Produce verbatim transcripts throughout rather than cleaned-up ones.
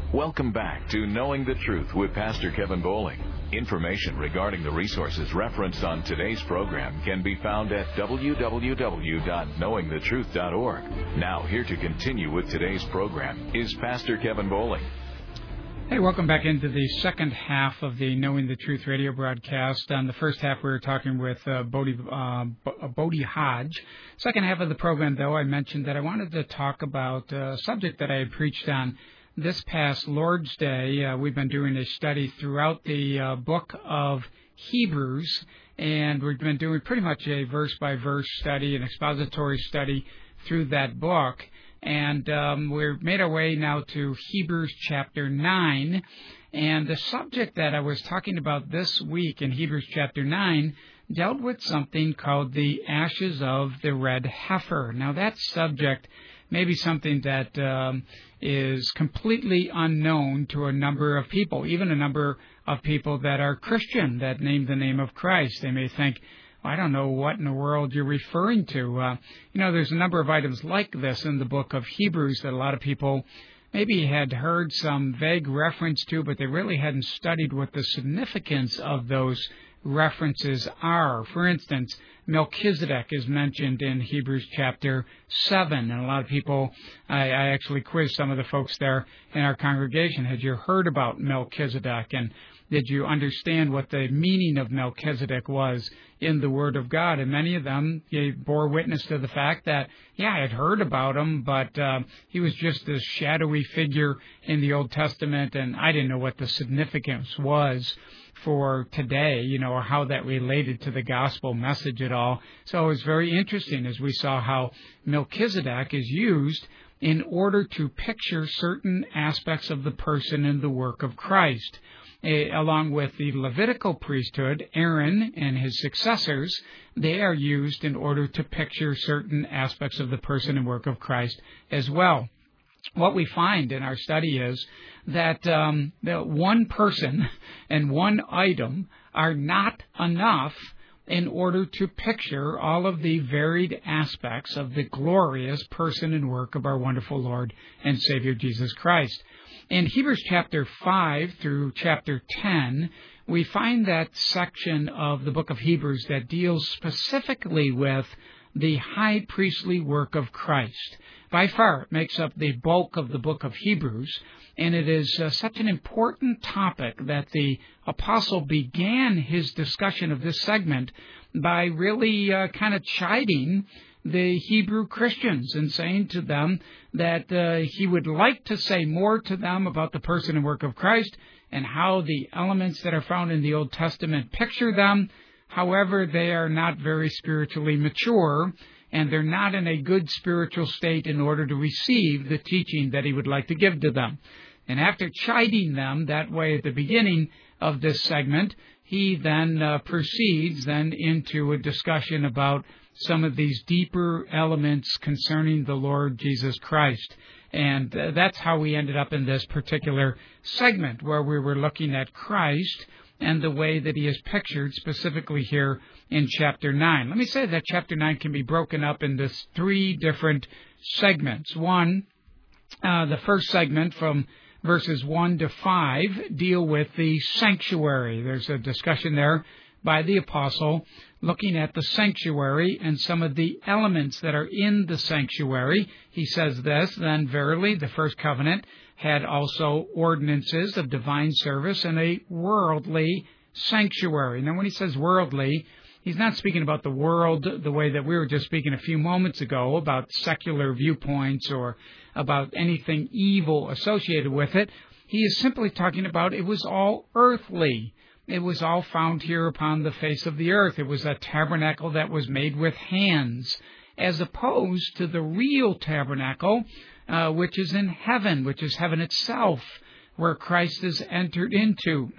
Welcome back to Knowing the Truth with Pastor Kevin Bowling. Information regarding the resources referenced on today's program can be found at w w w dot knowing the truth dot org. Now, here to continue with today's program is Pastor Kevin Bowling. Hey, welcome back into the second half of the Knowing the Truth radio broadcast. On the first half, we were talking with uh, Bodhi, uh, Bodhi Hodge. Second half of the program, though, I mentioned that I wanted to talk about a subject that I had preached on this past Lord's Day. Uh, we've been doing a study throughout the uh, book of Hebrews, and we've been doing pretty much a verse-by-verse study, an expository study through that book. And um, we've made our way now to Hebrews chapter nine. And the subject that I was talking about this week in Hebrews chapter nine dealt with something called the ashes of the red heifer. Now, that subject may be something that um, is completely unknown to a number of people, even a number of people that are Christian, that name the name of Christ. They may think, I don't know what in the world you're referring to. Uh, you know, there's a number of items like this in the book of Hebrews that a lot of people maybe had heard some vague reference to, but they really hadn't studied what the significance of those references are. For instance, Melchizedek is mentioned in Hebrews chapter seven, and a lot of people, I, I actually quizzed some of the folks there in our congregation, had you heard about Melchizedek, and did you understand what the meaning of Melchizedek was in the Word of God? And many of them gave, bore witness to the fact that, yeah, I had heard about him, but uh, he was just this shadowy figure in the Old Testament, and I didn't know what the significance was for today, you know, or how that related to the gospel message at all. So it was very interesting as we saw how Melchizedek is used in order to picture certain aspects of the person and the work of Christ. Uh, along with the Levitical priesthood, Aaron and his successors, they are used in order to picture certain aspects of the person and work of Christ as well. What we find in our study is that um, the one person and one item are not enough in order to picture all of the varied aspects of the glorious person and work of our wonderful Lord and Savior Jesus Christ. In Hebrews chapter five through chapter ten, we find that section of the book of Hebrews that deals specifically with the high priestly work of Christ. By far, it makes up the bulk of the book of Hebrews, and it is uh, such an important topic that the apostle began his discussion of this segment by really uh, kind of chiding the Hebrew Christians and saying to them that uh, he would like to say more to them about the person and work of Christ and how the elements that are found in the Old Testament picture them. However, they are not very spiritually mature, and they're not in a good spiritual state in order to receive the teaching that he would like to give to them. And after chiding them that way at the beginning of this segment, he then uh, proceeds then into a discussion about some of these deeper elements concerning the Lord Jesus Christ. And uh, that's how we ended up in this particular segment, where we were looking at Christ and the way that he is pictured specifically here in chapter nine. Let me say that chapter nine can be broken up into three different segments. One, uh, the first segment from verses one to five deal with the sanctuary. There's a discussion there by the apostle looking at the sanctuary and some of the elements that are in the sanctuary. He says this, then verily the first covenant had also ordinances of divine service and a worldly sanctuary. Now, when he says worldly, he's not speaking about the world the way that we were just speaking a few moments ago about secular viewpoints or about anything evil associated with it. He is simply talking about it was all earthly. It was all found here upon the face of the earth. It was a tabernacle that was made with hands, as opposed to the real tabernacle, uh, which is in heaven, which is heaven itself, where Christ is entered into.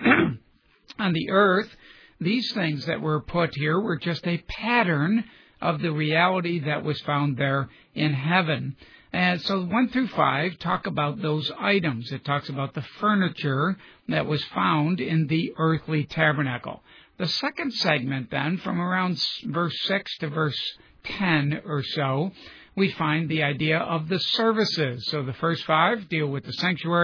On the earth, these things that were put here were just a pattern of the reality that was found there in heaven. And so one through five talk about those items. It talks about the furniture that was found in the earthly tabernacle. The second segment then, from around verse six to verse ten or so, we find the idea of the services. So the first five deal with the sanctuary.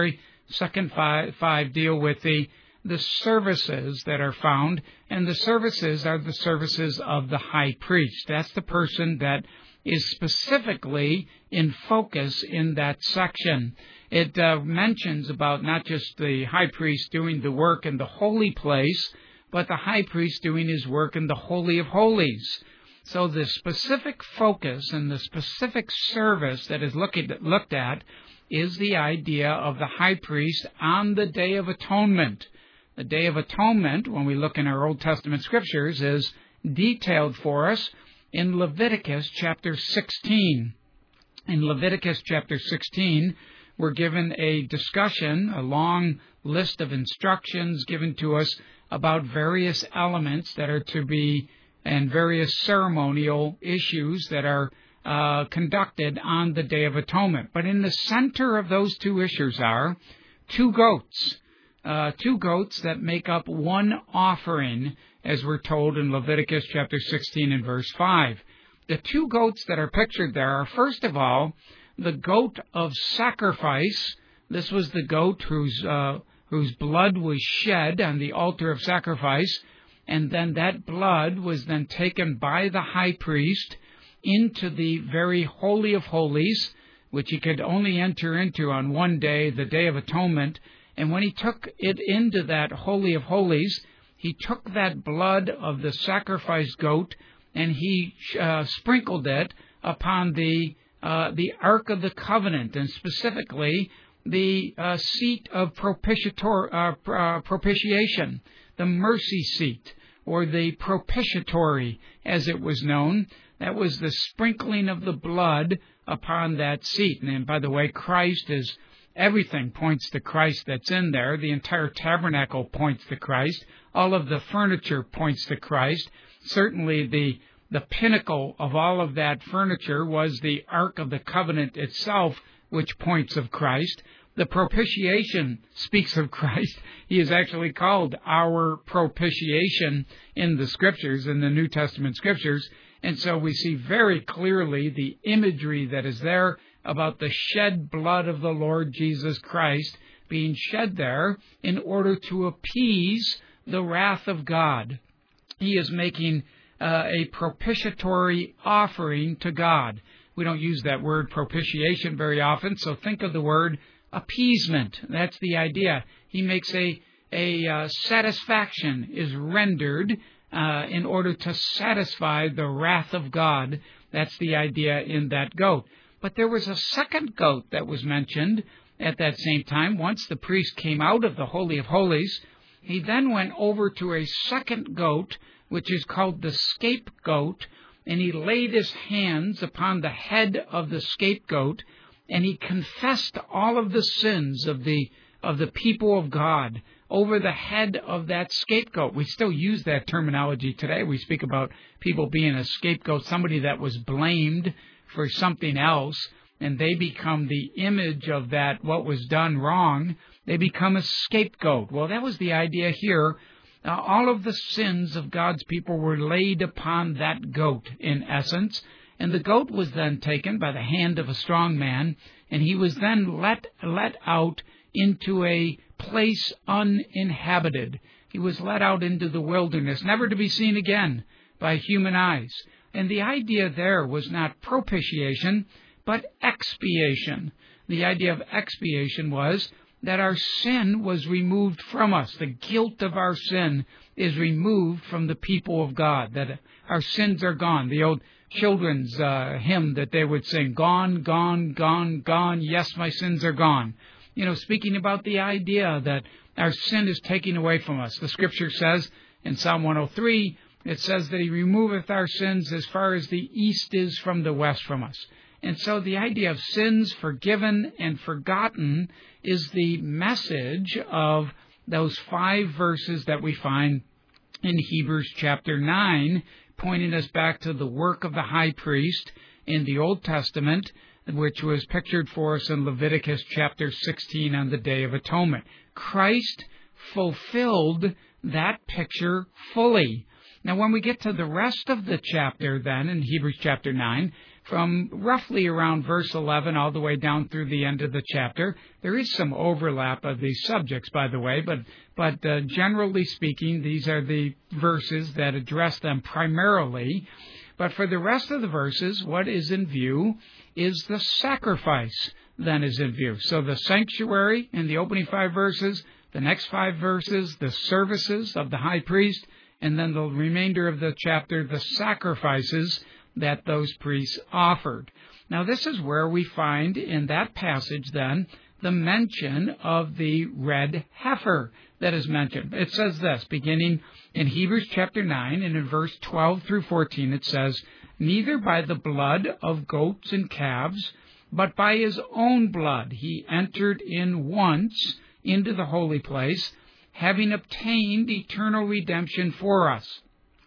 second five, five deal with the the services that are found, and the services are the services of the high priest. That's the person that is specifically in focus in that section. It uh, mentions about not just the high priest doing the work in the holy place, but the high priest doing his work in the Holy of Holies. So the specific focus and the specific service that is look at, looked at is the idea of the high priest on the Day of Atonement. The Day of Atonement, when we look in our Old Testament scriptures, is detailed for us in Leviticus chapter sixteen. In Leviticus chapter sixteen, we're given a discussion, a long list of instructions given to us about various elements that are to be, and various ceremonial issues that are uh, conducted on the Day of Atonement. But in the center of those two issues are two goats. Uh, two goats that make up one offering, as we're told in Leviticus chapter sixteen and verse five. The two goats that are pictured there are, first of all, the goat of sacrifice. This was the goat whose uh, whose blood was shed on the altar of sacrifice, and then that blood was then taken by the high priest into the very Holy of Holies, which he could only enter into on one day, the Day of Atonement. And when he took it into that Holy of Holies, he took that blood of the sacrificed goat and he uh, sprinkled it upon the uh, the Ark of the Covenant, and specifically the uh, seat of propitiator, uh, uh, propitiation, the mercy seat, or the propitiatory, as it was known. That was the sprinkling of the blood upon that seat. And by the way, Christ is... Everything points to Christ that's in there. The entire tabernacle points to Christ. All of the furniture points to Christ. Certainly the the pinnacle of all of that furniture was the Ark of the Covenant itself, which points of Christ. The propitiation speaks of Christ. He is actually called our propitiation in the Scriptures, in the New Testament Scriptures. And so we see very clearly the imagery that is there about the shed blood of the Lord Jesus Christ being shed there in order to appease the wrath of God. He is making uh, a propitiatory offering to God. We don't use that word propitiation very often, so think of the word appeasement. That's the idea. He makes a, a uh, satisfaction is rendered uh, in order to satisfy the wrath of God. That's the idea in that goat. But there was a second goat that was mentioned at that same time. Once the priest came out of the Holy of Holies, he then went over to a second goat, which is called the scapegoat, and he laid his hands upon the head of the scapegoat, and he confessed all of the sins of the of the people of God over the head of that scapegoat. We still use that terminology today. We speak about people being a scapegoat, somebody that was blamed for something else, and they become the image of that, what was done wrong. They become a scapegoat. Well, that was the idea here. Uh, all of the sins of God's people were laid upon that goat, in essence, and the goat was then taken by the hand of a strong man, and he was then let let out into a place uninhabited. He was let out into the wilderness, never to be seen again by human eyes. And the idea there was not propitiation, but expiation. The idea of expiation was that our sin was removed from us. The guilt of our sin is removed from the people of God, that our sins are gone. The old children's uh, hymn that they would sing, gone, gone, gone, gone, yes, my sins are gone. You know, speaking about the idea that our sin is taken away from us. The Scripture says in Psalm one oh three, it says that He removeth our sins as far as the east is from the west from us. And so the idea of sins forgiven and forgotten is the message of those five verses that we find in Hebrews chapter nine, pointing us back to the work of the high priest in the Old Testament, which was pictured for us in Leviticus chapter sixteen on the Day of Atonement. Christ fulfilled that picture fully. Now, when we get to the rest of the chapter then, in Hebrews chapter nine, from roughly around verse eleven all the way down through the end of the chapter. There is some overlap of these subjects, by the way, but but uh, generally speaking, these are the verses that address them primarily. But for the rest of the verses, what is in view is the sacrifice then is in view. So the sanctuary in the opening five verses, the next five verses, the services of the high priest, and then the remainder of the chapter, the sacrifices that those priests offered. Now, this is where we find in that passage, then, the mention of the red heifer that is mentioned. It says this, beginning in Hebrews chapter nine, and in verse twelve through fourteen, it says, "Neither by the blood of goats and calves, but by his own blood he entered in once into the holy place, having obtained eternal redemption for us.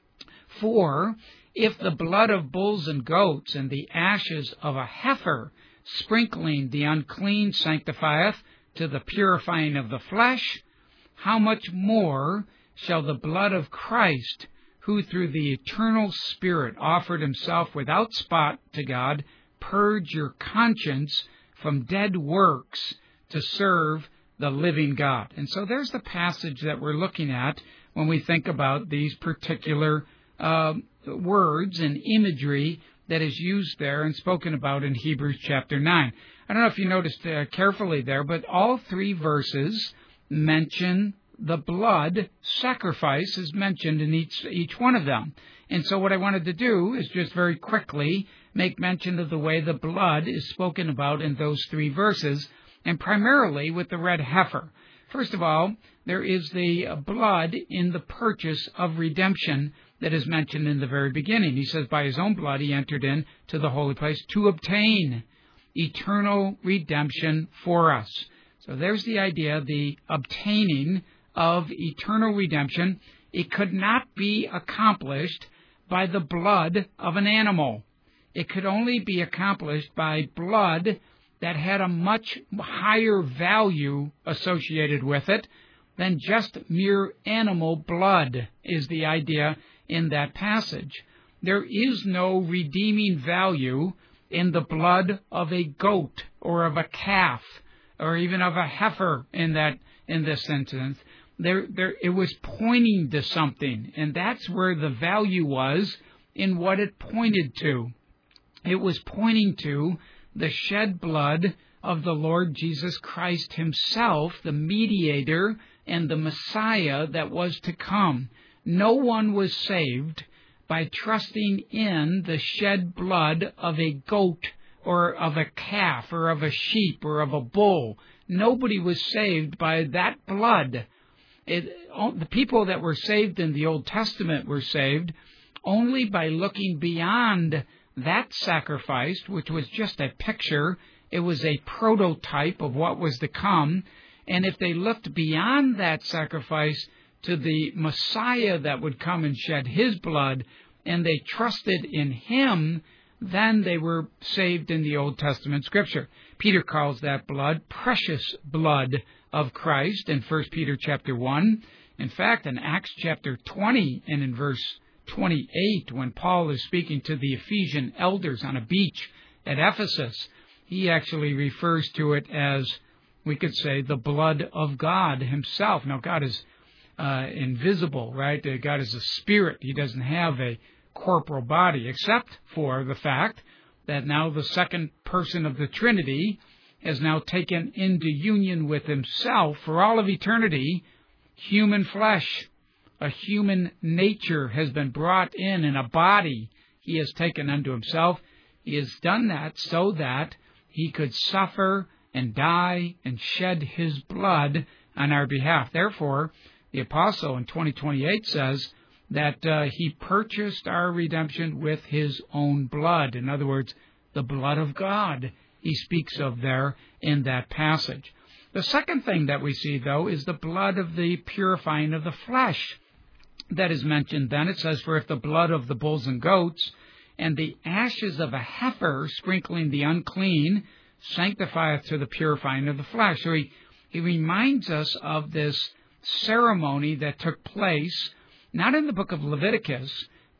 For if the blood of bulls and goats and the ashes of a heifer, sprinkling the unclean, sanctifieth to the purifying of the flesh, how much more shall the blood of Christ, who through the eternal Spirit offered himself without spot to God, purge your conscience from dead works to serve the living God." And so there's the passage that we're looking at when we think about these particular uh, words and imagery that is used there and spoken about in Hebrews chapter nine. I don't know if you noticed uh, carefully there, but all three verses mention the blood sacrifice is mentioned in each each one of them. And so what I wanted to do is just very quickly make mention of the way the blood is spoken about in those three verses, and primarily with the red heifer. First of all, there is the blood in the purchase of redemption that is mentioned in the very beginning. He says, by his own blood he entered in to the holy place to obtain eternal redemption for us. So there's the idea, the obtaining of eternal redemption. It could not be accomplished by the blood of an animal. It could only be accomplished by blood that had a much higher value associated with it than just mere animal blood, is the idea in that passage. There is no redeeming value in the blood of a goat or of a calf or even of a heifer in that in this instance. There, there, it was pointing to something, and that's where the value was in what it pointed to. It was pointing to the shed blood of the Lord Jesus Christ himself, the mediator and the Messiah that was to come. No one was saved by trusting in the shed blood of a goat or of a calf or of a sheep or of a bull. Nobody was saved by that blood. It, the people that were saved in the Old Testament were saved only by looking beyond that sacrifice, which was just a picture. It was a prototype of what was to come. And if they looked beyond that sacrifice to the Messiah that would come and shed his blood, and they trusted in him, then they were saved in the Old Testament Scripture. Peter calls that blood precious blood of Christ in First Peter chapter one. In fact, in Acts chapter twenty and in verse twenty-eight, when Paul is speaking to the Ephesian elders on a beach at Ephesus, he actually refers to it as, we could say, the blood of God himself. Now, God is uh, invisible, right? Uh, God is a spirit. He doesn't have a corporal body, except for the fact that now the second person of the Trinity has now taken into union with himself for all of eternity human flesh. A human nature has been brought in in a body he has taken unto himself. He has done that so that he could suffer and die and shed his blood on our behalf. Therefore, the apostle in twenty twenty-eight says that uh, he purchased our redemption with his own blood. In other words, the blood of God he speaks of there in that passage. The second thing that we see, though, is the blood of the purifying of the flesh that is mentioned then. It says, for if the blood of the bulls and goats and the ashes of a heifer sprinkling the unclean sanctifieth to the purifying of the flesh. So he, he reminds us of this ceremony that took place, not in the book of Leviticus,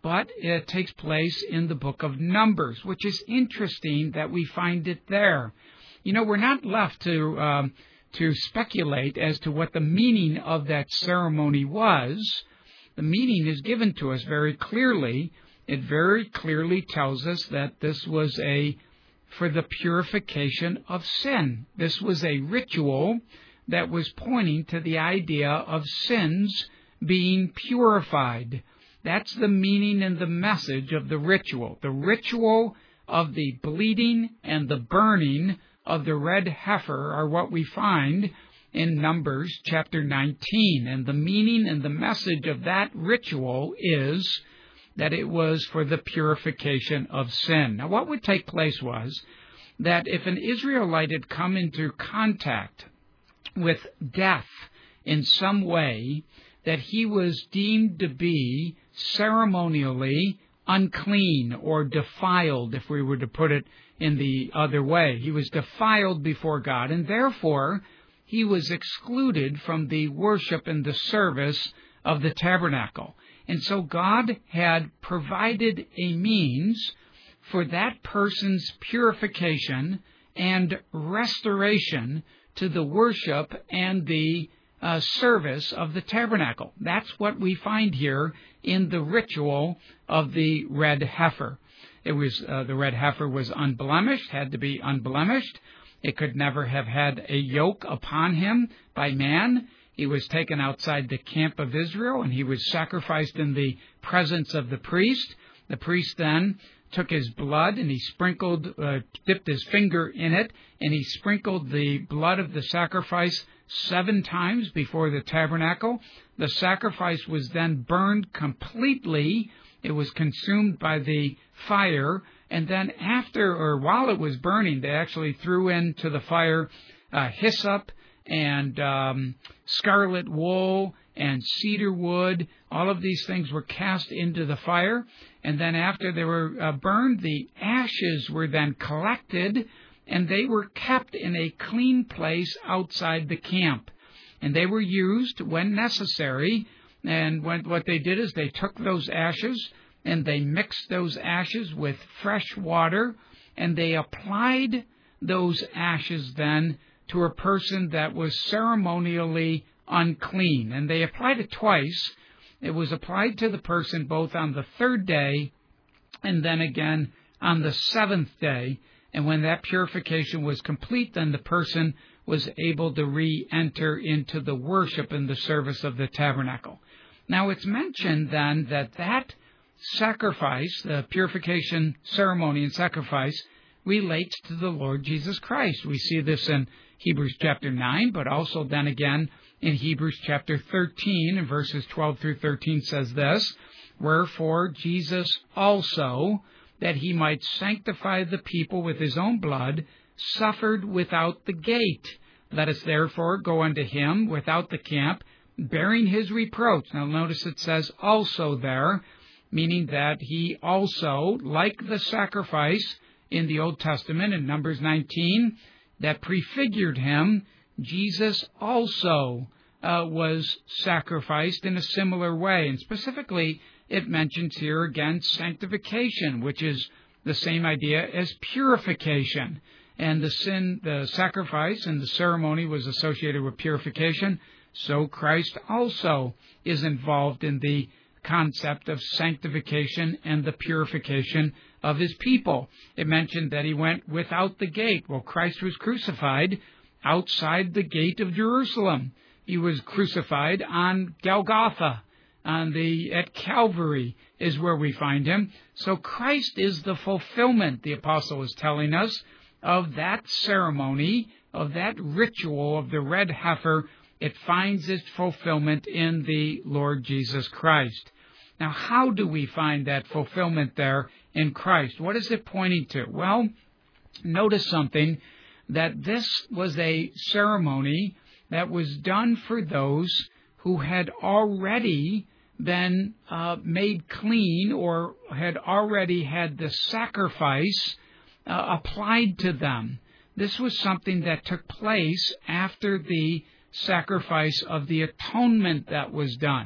but it takes place in the book of Numbers, which is interesting that we find it there. You know, we're not left to um, to speculate as to what the meaning of that ceremony was. The meaning is given to us very clearly. It very clearly tells us that this was a for the purification of sin. This was a ritual that was pointing to the idea of sins being purified. That's the meaning and the message of the ritual. The ritual of the bleeding and the burning of the red heifer are what we find in Numbers chapter nineteen. And the meaning and the message of that ritual is that it was for the purification of sin. Now, what would take place was that if an Israelite had come into contact with death in some way, that he was deemed to be ceremonially unclean or defiled, if we were to put it in the other way. He was defiled before God, and therefore he was excluded from the worship and the service of the tabernacle. And so God had provided a means for that person's purification and restoration to the worship and the uh, service of the tabernacle. That's what we find here in the ritual of the red heifer. It was uh, the red heifer was unblemished, had to be unblemished. It could never have had a yoke upon him by man. He was taken outside the camp of Israel, and he was sacrificed in the presence of the priest. The priest then took his blood, and he sprinkled, uh, dipped his finger in it, and he sprinkled the blood of the sacrifice seven times before the tabernacle. The sacrifice was then burned completely. It was consumed by the fire, and then after, or while it was burning, they actually threw into the fire uh, hyssop and um, scarlet wool and cedar wood. All of these things were cast into the fire, and then after they were uh, burned, the ashes were then collected, and they were kept in a clean place outside the camp. And they were used when necessary, and when, what they did is they took those ashes, and they mixed those ashes with fresh water, and they applied those ashes then to a person that was ceremonially unclean. And they applied it twice. It was applied to the person both on the third day and then again on the seventh day. And when that purification was complete, then the person was able to re-enter into the worship and the service of the tabernacle. Now, it's mentioned then that that sacrifice, the purification ceremony and sacrifice, relates to the Lord Jesus Christ. We see this in Hebrews chapter nine, but also then again in Hebrews chapter thirteen, and verses twelve through thirteen says this, "Wherefore Jesus also, that he might sanctify the people with his own blood, suffered without the gate. Let us therefore go unto him without the camp, bearing his reproach." Now notice it says also there, meaning that he also, like the sacrifice in the Old Testament in Numbers nineteen, that prefigured him, Jesus also uh, was sacrificed in a similar way. And specifically, it mentions here again sanctification, which is the same idea as purification. And the sin, the sacrifice and the ceremony was associated with purification. So Christ also is involved in the concept of sanctification and the purification of his people. It mentioned that he went without the gate. Well, Christ was crucified outside the gate of Jerusalem. He was crucified on Golgotha, on the at Calvary is where we find him. So Christ is the fulfillment, the apostle is telling us, of that ceremony, of that ritual of the red heifer. It finds its fulfillment in the Lord Jesus Christ. Now, how do we find that fulfillment there in Christ? What is it pointing to? Well, notice something, that this was a ceremony that was done for those who had already been uh, made clean or had already had the sacrifice uh, applied to them. This was something that took place after the sacrifice of the atonement that was done.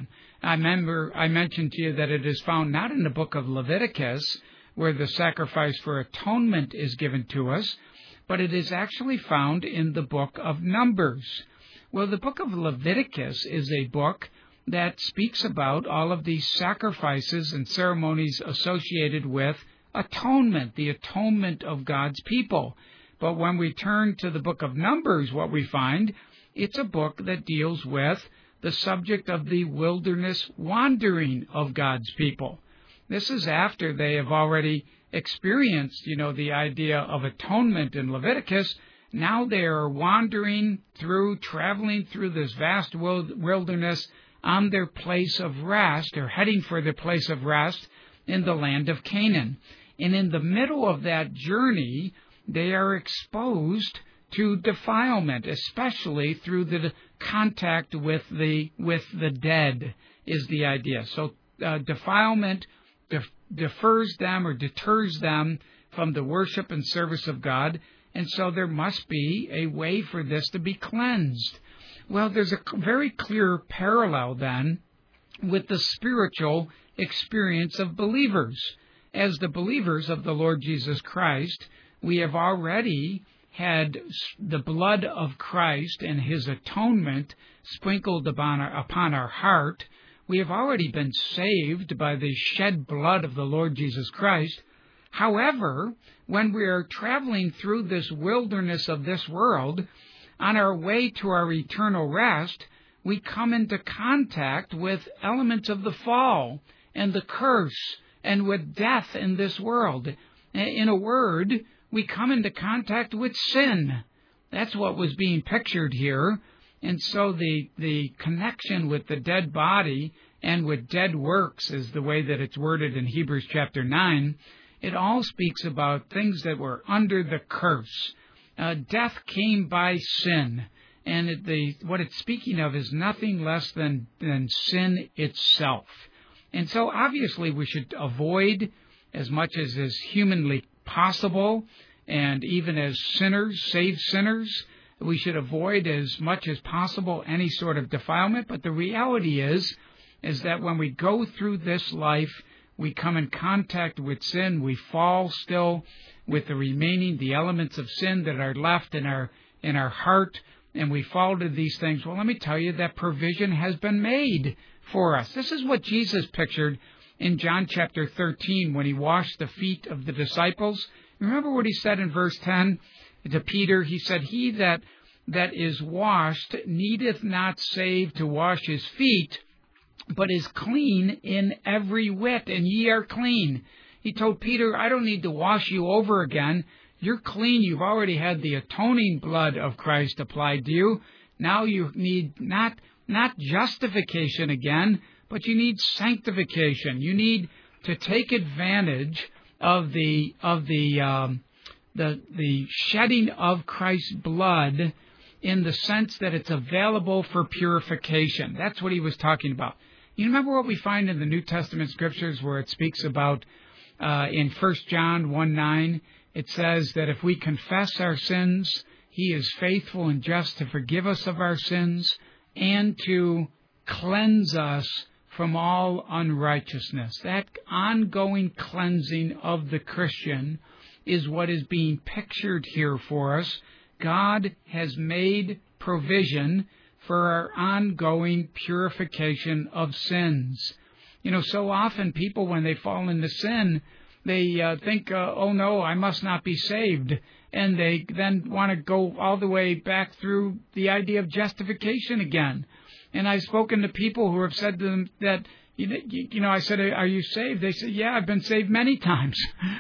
I remember I mentioned to you that it is found not in the book of Leviticus, where the sacrifice for atonement is given to us, but it is actually found in the book of Numbers. Well, the book of Leviticus is a book that speaks about all of these sacrifices and ceremonies associated with atonement, the atonement of God's people. But when we turn to the book of Numbers, what we find, it's a book that deals with the subject of the wilderness wandering of God's people. This is after they have already experienced, you know, the idea of atonement in Leviticus. Now they are wandering through, traveling through this vast wilderness on their place of rest, or heading for their place of rest in the land of Canaan. And in the middle of that journey, they are exposed to defilement, especially through the contact with the with the dead, is the idea. So uh, defilement def- defers them or deters them from the worship and service of God, and so there must be a way for this to be cleansed. Well, there's a very clear parallel then with the spiritual experience of believers. As the believers of the Lord Jesus Christ, we have already had the blood of Christ and His atonement sprinkled upon our, upon our heart. We have already been saved by the shed blood of the Lord Jesus Christ. However, when we are traveling through this wilderness of this world, on our way to our eternal rest, we come into contact with elements of the fall and the curse and with death in this world. In a word, we come into contact with sin. That's what was being pictured here. And so the, the connection with the dead body and with dead works is the way that it's worded in Hebrews chapter nine. It all speaks about things that were under the curse. Uh, death came by sin. And it, the, what it's speaking of is nothing less than, than sin itself. And so obviously we should avoid, as much as is humanly possible, and even as sinners, saved sinners, we should avoid as much as possible any sort of defilement. But the reality is, is that when we go through this life, we come in contact with sin, we fall still with the remaining, the elements of sin that are left in our in our heart, and we fall to these things. Well, let me tell you that provision has been made for us. This is what Jesus pictured in John chapter thirteen when He washed the feet of the disciples. Remember what He said in verse ten to Peter? He said, "He that that is washed needeth not save to wash his feet, but is clean in every whit, and ye are clean." He told Peter, I don't need to wash you over again. You're clean. You've already had the atoning blood of Christ applied to you. Now you need not not justification again, but you need sanctification. You need to take advantage of the of the um, the the shedding of Christ's blood in the sense that it's available for purification. That's what he was talking about. You remember what we find in the New Testament scriptures where it speaks about uh, in First John one nine, it says that if we confess our sins, He is faithful and just to forgive us of our sins and to cleanse us from all unrighteousness. That ongoing cleansing of the Christian is what is being pictured here for us. God has made provision for our ongoing purification of sins. You know, so often people, when they fall into sin, they uh, think, uh, oh no, I must not be saved. And they then want to go all the way back through the idea of justification again. And I've spoken to people who have said to them that, you know, I said, are you saved? They said, yeah, I've been saved many times.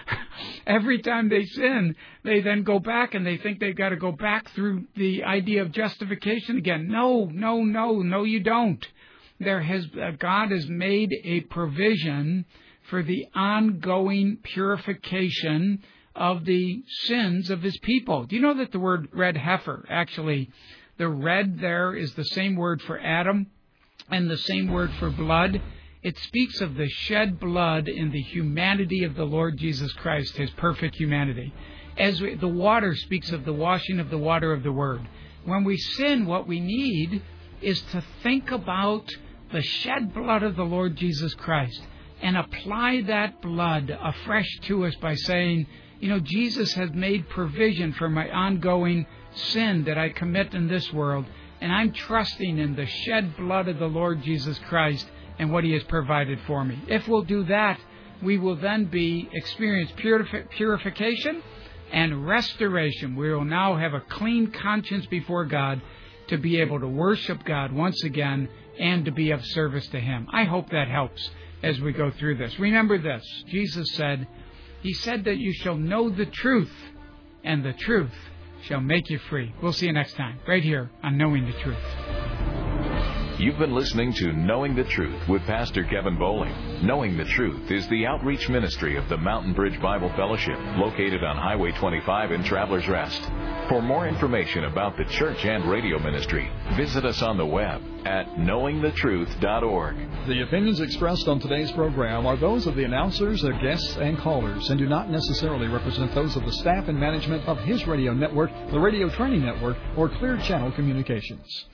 Every time they sin, they then go back and they think they've got to go back through the idea of justification again. No, no, no, no, you don't. There has uh, God has made a provision for the ongoing purification of the sins of His people. Do you know that the word red heifer, actually, the red there is the same word for Adam and the same word for blood? It speaks of the shed blood in the humanity of the Lord Jesus Christ, His perfect humanity. As we, the water speaks of the washing of the water of the Word. When we sin, what we need is to think about the shed blood of the Lord Jesus Christ and apply that blood afresh to us by saying, you know, Jesus has made provision for my ongoing sin that I commit in this world, and I'm trusting in the shed blood of the Lord Jesus Christ and what He has provided for me. If we'll do that, we will then be experience purifi- purification and restoration. We will now have a clean conscience before God to be able to worship God once again and to be of service to Him. I hope that helps as we go through this. Remember this, Jesus said, He said that you shall know the truth, and the truth shall make you free. We'll see you next time, right here on Knowing the Truth. You've been listening to Knowing the Truth with Pastor Kevin Bowling. Knowing the Truth is the outreach ministry of the Mountain Bridge Bible Fellowship, located on Highway twenty-five in Travelers Rest. For more information about the church and radio ministry, visit us on the web at knowing the truth dot org. The opinions expressed on today's program are those of the announcers, their guests, and callers, and do not necessarily represent those of the staff and management of His Radio Network, the Radio Training Network, or Clear Channel Communications.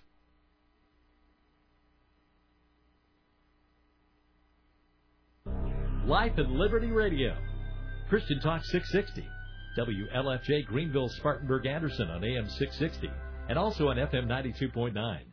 Life and Liberty Radio. Christian Talk six sixty. W L F J Greenville, Spartanburg, Anderson on A M six sixty. And also on F M ninety-two point nine.